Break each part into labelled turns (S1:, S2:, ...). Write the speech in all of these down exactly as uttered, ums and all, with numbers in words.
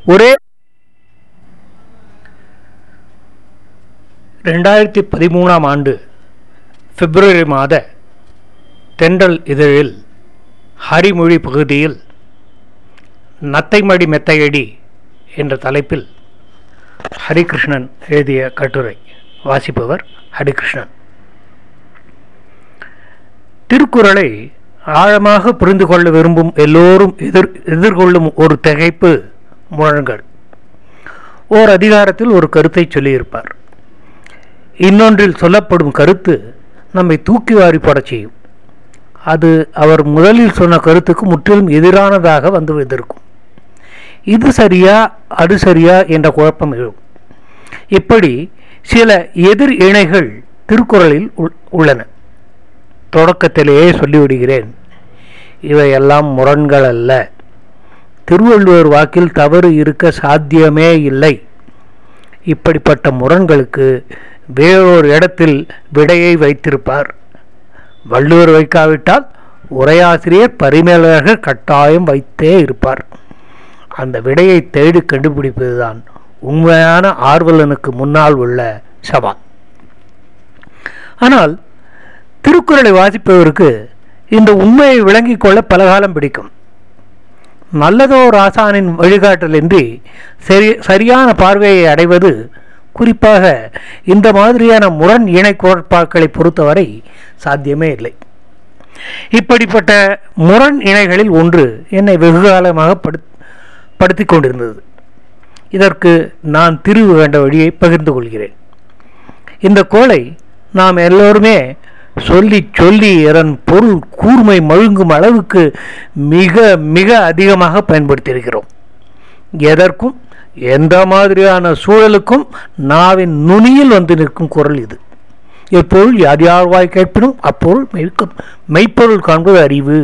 S1: ஒரே ரெண்டாயிரத்தி பதிமூணாம் ஆண்டு பிப்ரவரி மாத தென்றல் இதழில் ஹரிமொழி பகுதியில் நத்தைமடி மெத்தையடி என்ற தலைப்பில் ஹரிகிருஷ்ணன் எழுதிய கட்டுரை. வாசிப்பவர் ஹரிகிருஷ்ணன். திருக்குறளை ஆழமாக புரிந்து கொள்ள விரும்பும் எல்லோரும் எதிர் எதிர்கொள்ளும் ஒரு திகைப்பு முழங்கல். ஓர் அதிகாரத்தில் ஒரு கருத்தை சொல்லியிருப்பார். இன்னொன்றில் சொல்லப்படும் கருத்து நம்மை தூக்கி வாரி போடச் செய்யும். அது அவர் முதலில் சொன்ன கருத்துக்கு முற்றிலும் எதிரானதாக வந்து வந்திருக்கும். இது சரியா அது சரியா என்ற குழப்பம் எழும். இப்படி சில எதிர் இணைகள் திருக்குறளில் உள்ளன. தொடக்கத்திலேயே சொல்லிவிடுகிறேன், இவையெல்லாம் முரண்கள் அல்ல. திருவள்ளுவர் வாக்கில் தவறு இருக்க சாத்தியமே இல்லை. இப்படிப்பட்ட முரண்களுக்கு வேறொரு இடத்தில் விடையை வைத்திருப்பார். வள்ளுவர் வைக்காவிட்டால் உரையாசிரியர் பரிமேலழகர் கட்டாயம் வைத்தே இருப்பார். அந்த விடையை தேடி கண்டுபிடிப்பதுதான் உண்மையான ஆர்வலனுக்கு முன்னால் உள்ள சவால். ஆனால் திருக்குறளை வாசிப்பவருக்கு இந்த உண்மையை விளங்கிக் கொள்ள பலகாலம் பிடிக்கும். நல்லதோர் ஆசானின் வழிகாட்டலின்றி சரி சரியான பார்வையை அடைவது, குறிப்பாக இந்த மாதிரியான முரண் இணை கோட்பாக்களை பொறுத்தவரை சாத்தியமே இல்லை. இப்படிப்பட்ட முரண் இணைகளில் ஒன்று என்னை வெகுகாலமாக படு படுத்தி கொண்டிருந்தது. இதற்கு நான் தீர்வு கண்ட வழியை பகிர்ந்து கொள்கிறேன். இந்த கோளை நாம் எல்லோருமே சொல்லி சொல்லி இதன் பொருள் கூர்மை மழுங்கும் அளவுக்கு மிக மிக அதிகமாக பயன்படுத்தியிருக்கிறோம். எதற்கும் எந்த மாதிரியான சூழலுக்கும் நாவின் நுனியில் வந்து நிற்கும் குரல் இது. எப்பொருள் யார் யார் வாய் கேட்பினும் அப்பொருள் மெய்க்கும் மெய்ப்பொருள் காண்பது அறிவு.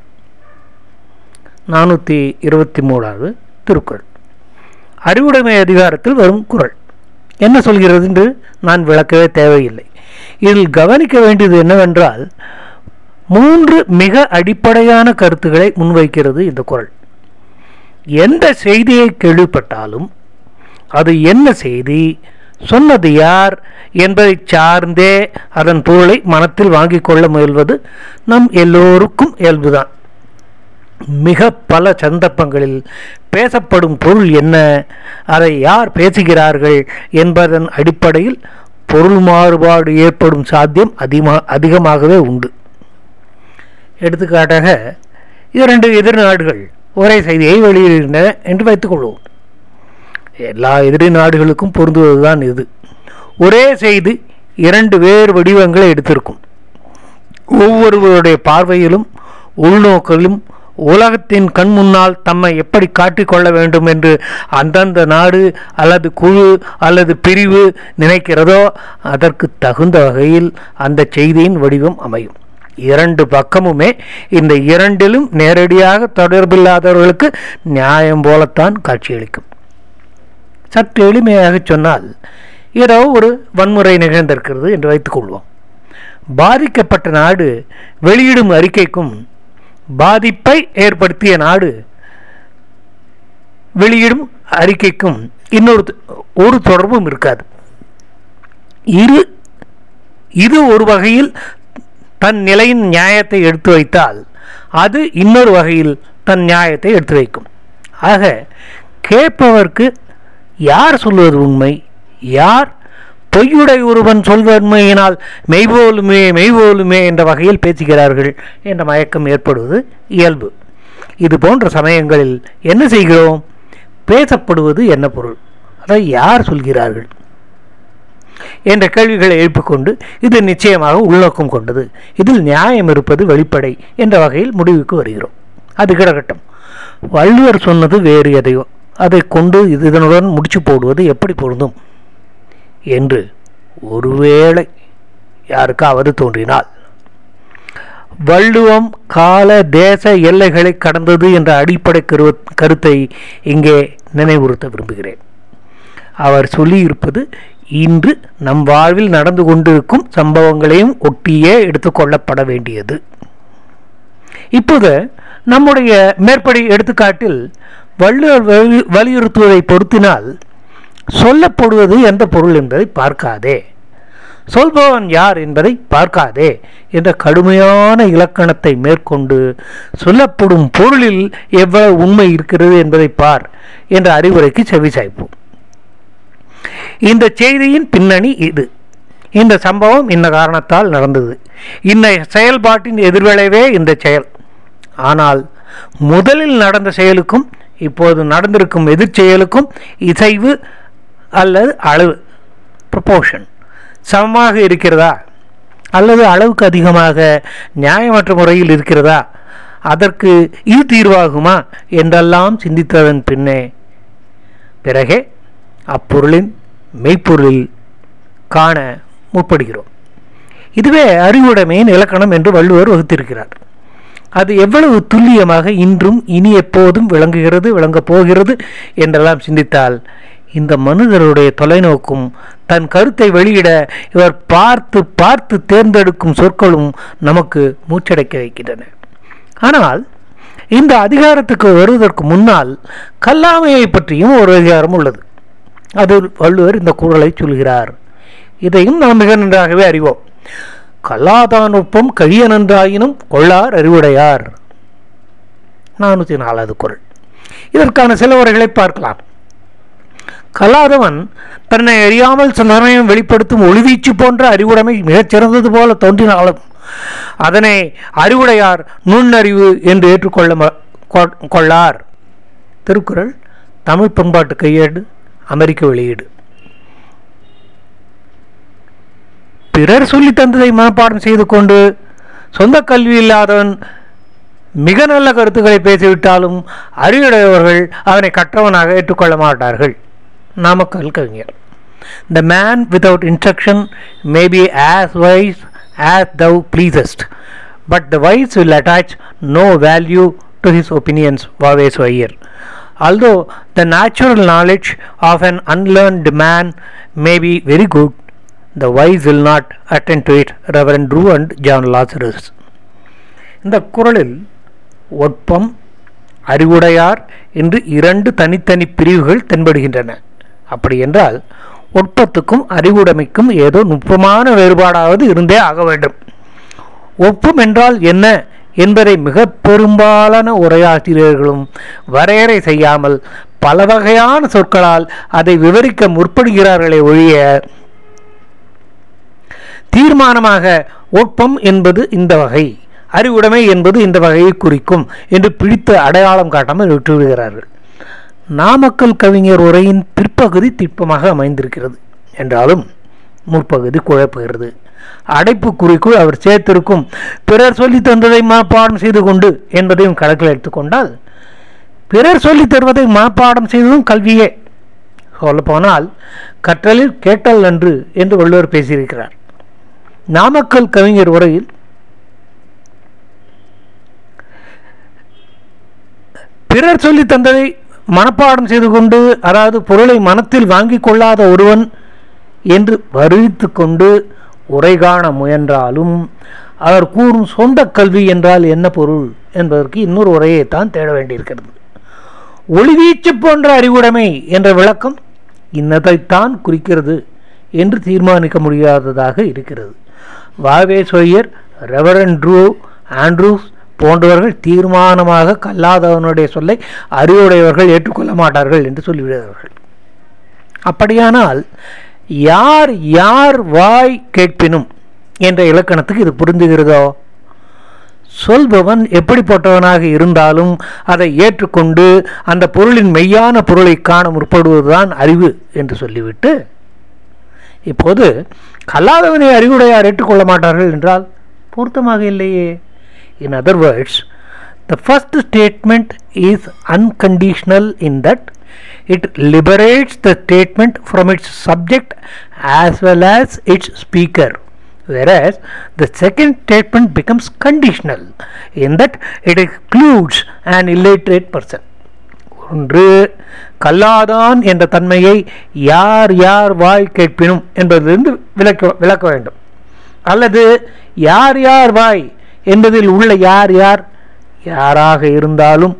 S1: நானூற்றி இருபத்தி மூணாவது திருக்குறள் அறிவுடைமை அதிகாரத்தில் வரும் குறள் என்ன சொல்கிறது என்று நான் விளக்கவே தேவையில்லை. இதில் கவனிக்க வேண்டியது என்னவென்றால், மூன்று மிக அடிப்படையான கருத்துக்களை முன்வைக்கிறது இந்த குறள். எந்த செய்தியை கேள்விப்பட்டாலும் அது என்ன செய்தி, சொன்னது யார் என்பதை சார்ந்தே அதன் பொருளை மனத்தில் வாங்கிக் கொள்ள முயல்வது நம் எல்லோருக்கும் இயல்புதான். மிக பல சந்தர்ப்பங்களில் பேசப்படும் பொருள் என்ன, அதை யார் பேசுகிறார்கள் என்பதன் அடிப்படையில் பொருள் மாறுபாடு ஏற்படும் சாத்தியம் அதிகமா அதிகமாகவே உண்டு. எடுத்துக்காட்டாக, இரண்டு எதிர் நாடுகள் ஒரே செய்தியை வெளியிடுகின்றன என்று வைத்துக் கொள்வோம். எல்லா எதிரி நாடுகளுக்கும் பொருந்துவதுதான் இது. ஒரே செய்தி இரண்டு வேறு வடிவங்களை எடுத்திருக்கும். ஒவ்வொருவருடைய பார்வையிலும் உள்நோக்கிலும் உலகத்தின் கண் முன்னால் தம்மை எப்படி காட்டிக்கொள்ள வேண்டும் என்று அந்தந்த நாடு அல்லது குழு அல்லது பிரிவு நினைக்கிறதோ அதற்கு தகுந்த வகையில் அந்த செய்தியின் வடிவம் அமையும். இரண்டு பக்கமுமே இந்த இரண்டிலும் நேரடியாக தொடர்பில்லாதவர்களுக்கு நியாயம் போலத்தான் காட்சியளிக்கும். சற்று எளிமையாக சொன்னால், ஏதோ ஒரு வன்முறை நிகழ்ந்திருக்கிறது என்று வைத்துக் கொள்வோம். பாதிக்கப்பட்ட நாடு வெளியிடும் அறிக்கைக்கும் பாதிப்பை ஏற்படுத்திய நாடு வெளியிடும் அறிக்கைக்கும் இன்னொரு ஒரு தொடர்பும் இருக்காது. இரு இது ஒரு வகையில் தன் நிலையின் நியாயத்தை எடுத்து வைத்தால் அது இன்னொரு வகையில் தன் நியாயத்தை எடுத்து வைக்கும். ஆக கேட்பவர்க்கு யார் சொல்வது உண்மை, யார் பொய்யுடை ஒருவன் சொல்வன்மையினால் மெய்போலுமே மெய்போலுமே என்ற வகையில் பேசுகிறார்கள் என்ற மயக்கம் ஏற்படுவது இயல்பு. இது போன்ற சமயங்களில் என்ன செய்கிறோம்? பேசப்படுவது என்ன பொருள், அதை யார் சொல்கிறார்கள் என்ற கேள்விகளை எழுப்பிக்கொண்டு இது நிச்சயமாக உள்நோக்கம் கொண்டது, இதில் நியாயம் இருப்பது வெளிப்படை என்ற வகையில் முடிவுக்கு வருகிறோம். அது கிடக்கட்டும். வள்ளுவர் சொன்னது வேறு எதையோ அதை கொண்டு இதனுடன் முடிச்சு போடுவது எப்படி பொருந்தும் என்று ஒருவேளை யாருக்காவது தோன்றினால், வள்ளுவம் கால தேச எல்லைகளை கடந்தது என்ற அடிப்படை கரு கருத்தை இங்கே நினைவுறுத்த விரும்புகிறேன். அவர் சொல்லியிருப்பது இன்று நம் வாழ்வில் நடந்து கொண்டிருக்கும் சம்பவங்களையும் ஒட்டியே எடுத்துக்கொள்ளப்பட வேண்டியது. இப்போது நம்முடைய மேற்படி எடுத்துக்காட்டில் வள்ளுவர் வலியுறுத்துவதை பொருத்தினால் சொல்லப்படுவது எந்த பொருள் என்பதை பார்க்காதே, சொல்பவன் யார் என்பதை பார்க்காதே என்ற கடுமையான இலக்கணத்தை மேற்கொண்டு சொல்லப்படும் பொருளில் எவ்வளவு உண்மை இருக்கிறது என்பதை பார் என்ற அறிவுரைக்கு செவிசாய்ப்போம். இந்த செய்தியின் பின்னணி இது. இந்த சம்பவம் இந்த காரணத்தால் நடந்தது. இந்த செயல்பாட்டின் எதிர்விளைவே இந்த செயல். ஆனால் முதலில் நடந்த செயலுக்கும் இப்போது நடந்திருக்கும் எதிர்ச்செயலுக்கும் இசைவு அல்லது அளவு ப்ரொபோர்ஷன் சமமாக இருக்கிறதா அல்லது அளவுக்கு அதிகமாக நியாயமற்ற முறையில் இருக்கிறதா, அதற்கு இது தீர்வாகுமா என்றெல்லாம் சிந்தித்ததன் பின்னே பிறகே அப்பொருளின் மெய்ப்பொருளில் காண முற்படுகிறோம். இதுவே அறிவுடைமையின் இலக்கணம் என்று வள்ளுவர் வகுத்திருக்கிறார். அது எவ்வளவு துல்லியமாக இன்றும் இனி எப்போதும் விளங்குகிறது, விளங்கப் போகிறது என்றெல்லாம் சிந்தித்தால் இந்த மனிதருடைய தொலைநோக்கும் தன் கருத்தை வெளியிட இவர் பார்த்து பார்த்து தேர்ந்தெடுக்கும் சொற்களும் நமக்கு மூச்சடைக்க வைக்கின்றன. ஆனால் இந்த அதிகாரத்துக்கு வருவதற்கு முன்னால் கல்லாமையை பற்றியும் ஒரு அதிகாரம் உள்ளது. அது வள்ளுவர் இந்த குறளை சொல்கிறார். இதையும் நாம் மிக நன்றாகவே அறிவோம். கல்லாதான் ஒப்பம் கழிய நன்றாயினும் கொள்ளார் அறிவுடையார். நானூற்றி நாலாவது குறள். இதற்கான சில உரைகளை பார்க்கலாம். கல்லாதவன் தன்னை அறியாமல் சமயம் வெளிப்படுத்தும் ஒளிவீச்சு போன்ற அறிவுடைமை மிகச் சிறந்தது போல தோன்றினாலும் அதனை அறிவுடையார் நுண்ணறிவு என்று ஏற்றுக்கொள்ள கொள்ளார். திருக்குறள், தமிழ் பண்பாட்டு கையேடு, அமெரிக்க வெளியீடு. பிறர் சொல்லி தந்ததை மனப்பாடம் செய்து கொண்டு சொந்த கல்வி இல்லாதவன் மிக நல்ல கருத்துக்களை பேசிவிட்டாலும் அறிவுடையவர்கள் அவனை கற்றவனாக ஏற்றுக்கொள்ள மாட்டார்கள். நாமக்கல் கவிஞர். The man without instruction may be as wise as thou pleasest, but the wise will attach no value to his opinions. Vaves Iyer. Although the natural knowledge of an unlearned man may be very good, the wise will not attend to it. Reverend Drew and John Lazarus. இந்த குறளில் ஒட்பம், அறிவுடையார் என்று இரண்டு தனித்தனி பிரிவுகள் தென்படுகின்றன. அப்படி என்றால் ஒட்பத்துக்கும் அறிவுடைமைக்கும் ஏதோ நுட்பமான வேறுபாடாவது இருந்தே ஆக வேண்டும். ஒப்பம் என்றால் என்ன என்பதை மிக பெரும்பாலான உரையாசிரியர்களும் வரையறை செய்யாமல் பல வகையான சொற்களால் அதை விவரிக்க முற்படுகிறார்களே ஒழிய தீர்மானமாக ஒப்பம் என்பது இந்த வகை, அறிவுடைமை என்பது இந்த வகையை குறிக்கும் என்று பிடித்து அடையாளம் காட்டாமல் விட்டுவிடுகிறார்கள். நாமக்கல் கவிஞர் உரையின் பிற்பகுதி திட்பமாக அமைந்திருக்கிறது என்றாலும் முற்பகுதி குழப்புகிறது. அடைப்பு குறிக்குள் அவர் சேர்த்திருக்கும் பிறர் சொல்லி தந்ததை மனப்பாடம் செய்து கொண்டு என்பதையும் கணக்கில் எடுத்துக்கொண்டால் பிறர் சொல்லி தருவதை மனப்பாடம் செய்ததும் கல்வியே. சொல்லப்போனால் கற்றலில் கேட்டல் நன்று என்று வள்ளுவர் பேசியிருக்கிறார். நாமக்கல் கவிஞர் உரையில் பிறர் சொல்லி தந்ததை மனப்பாடம் செய்து கொண்டு, அதாவது பொருளை மனத்தில் வாங்கி கொள்ளாத ஒருவன் என்று வருவித்து கொண்டு உரை காண முயன்றாலும் அவர் கூறும் சொந்த கல்வி என்றால் என்ன பொருள் என்பதற்கு இன்னொரு உரையை தான் தேட வேண்டியிருக்கிறது. ஒளிவீச்சு போன்ற அறிவுடைமை என்ற விளக்கம் இன்னதைத்தான் குறிக்கிறது என்று தீர்மானிக்க முடியாததாக இருக்கிறது. வாவேஸ்வரியர், ரெவரண்ட் ட்ரூ ஆண்ட்ரூஸ் போன்றவர்கள் தீர்மானமாக கல்லாதவனுடைய சொல்லை அறிவுடையவர்கள் ஏற்றுக்கொள்ள மாட்டார்கள் என்று சொல்லிவிடுகிறார்கள். அப்படியானால் யார் யார் வாய் கேட்பினும் என்ற இலக்கணத்துக்கு இது பொருந்துகிறதோ? சொல்பவன் எப்படிப்பட்டவனாக இருந்தாலும் அதை ஏற்றுக்கொண்டு அந்த பொருளின் மெய்யான பொருளை காண முற்படுவதுதான் அறிவு என்று சொல்லிவிட்டு இப்போது கல்லாதவனை அறிவுடையார் ஏற்றுக்கொள்ள மாட்டார்கள் என்றால் பொருத்தமாக இல்லையே. In other words, the first statement is unconditional in that it liberates the statement from its subject as well as its speaker, whereas the second statement becomes conditional in that it excludes an illiterate person. ஒன்று, கல்லாதான் என்ற தன்மையை யார் யார் வாய் கேட்பினும் என்பதிலிருந்து விளக்க விளக்க வேண்டும். அல்லது யார் யார் வாய் என்பதில் உள்ள யார் யார் யாராக இருந்தாலும்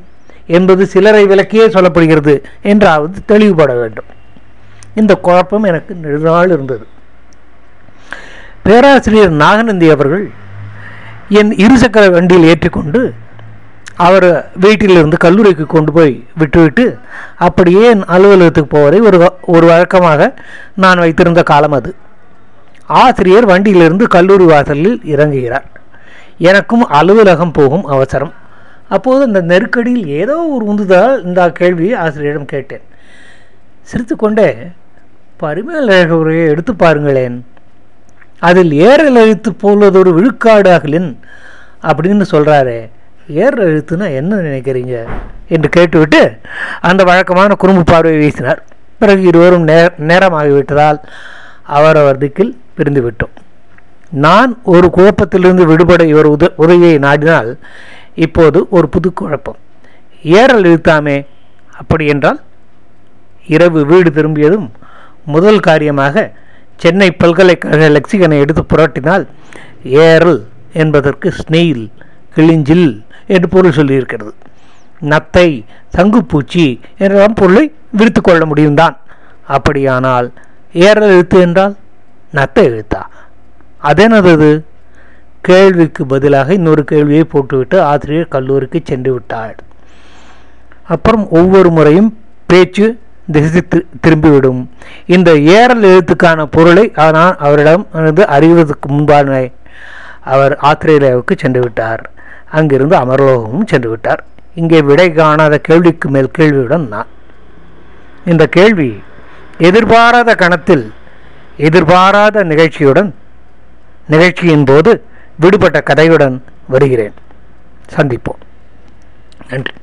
S1: என்பது சிலரை விளக்கியே சொல்லப்படுகிறது என்றாவது தெளிவுபட வேண்டும். இந்த குழப்பம் எனக்கு நெடுநாள் இருந்தது. பேராசிரியர் நாகநந்தி அவர்கள் என் இருசக்கர வண்டியில் ஏற்றிக்கொண்டு அவர் வீட்டிலிருந்து கல்லூரிக்கு கொண்டு போய் விட்டுவிட்டு அப்படியே என் அலுவலகத்துக்கு போவதை ஒரு ஒரு வழக்கமாக நான் வைத்திருந்த காலம் அது. ஆசிரியர் வண்டியிலிருந்து கல்லூரி வாசலில் இறங்குகிறார். எனக்கும் அலுவலகம் போகும் அவசரம். அப்போது அந்த நெருக்கடியில் ஏதோ ஒரு உந்துதலால் இந்த கேள்வியை ஆசிரியரிடம் கேட்டேன். சிரித்து கொண்டே, பரிமேல் அழகு உரையை எடுத்து பாருங்களேன், அதில் ஏறல் எழுத்து போலதொரு விழுக்காடு அகலின் அப்படின்னு சொல்கிறாரே, ஏறல் எழுத்துன்னா என்ன நினைக்கிறீங்க என்று கேட்டுவிட்டு அந்த வழக்கமான குறும்பு பார்வை வீசினார். பிறகு இருவரும் நே நேரமாகிவிட்டதால் அவரவர் திக்கில் பிரிந்து விட்டோம். நான் ஒரு குழப்பத்திலிருந்து விடுபட இவர் உத உதவியை நாடினால் இப்போது ஒரு புது குழப்பம். ஏறல் எழுத்தாமே, அப்படி என்றால்? இரவு வீடு திரும்பியதும் முதல் காரியமாக சென்னை பல்கலைக்கழக லெக்சிகனை எடுத்து புரட்டினால் ஏறல் என்பதற்கு ஸ்னெயில், கிளிஞ்சில் என்று பொருள் சொல்லியிருக்கிறது. நத்தை, சங்குப்பூச்சி என்றெல்லாம் பொருளை விரித்து கொள்ள முடியும் தான். அப்படியானால் ஏறல் எழுத்து என்றால் நத்தை எழுத்தா? அதெனது? கேள்விக்கு பதிலாக இன்னொரு கேள்வியை போட்டுவிட்டு ஆசிரியர் கல்லூரிக்கு சென்று விட்டார். அப்புறம் ஒவ்வொரு முறையும் பேச்சு திசை திரும்பிவிடும். இந்த ஏறல் எழுத்துக்கான பொருளை நான் அவரிடம் இருந்து அறிவதற்கு முன்பான அவர் ஆஸ்திரேலியாவுக்கு சென்று விட்டார். அங்கிருந்து அமர்லோகமும் சென்று விட்டார். இங்கே விடை காணாத கேள்விக்கு மேல் கேள்வியுடன் நான். இந்த கேள்வி எதிர்பாராத கணத்தில் எதிர்பாராத நிகழ்ச்சியுடன் நிகழ்ச்சியின் போது விடுபட்ட கதையுடன் வருகிறேன். சந்திப்போம். நன்றி.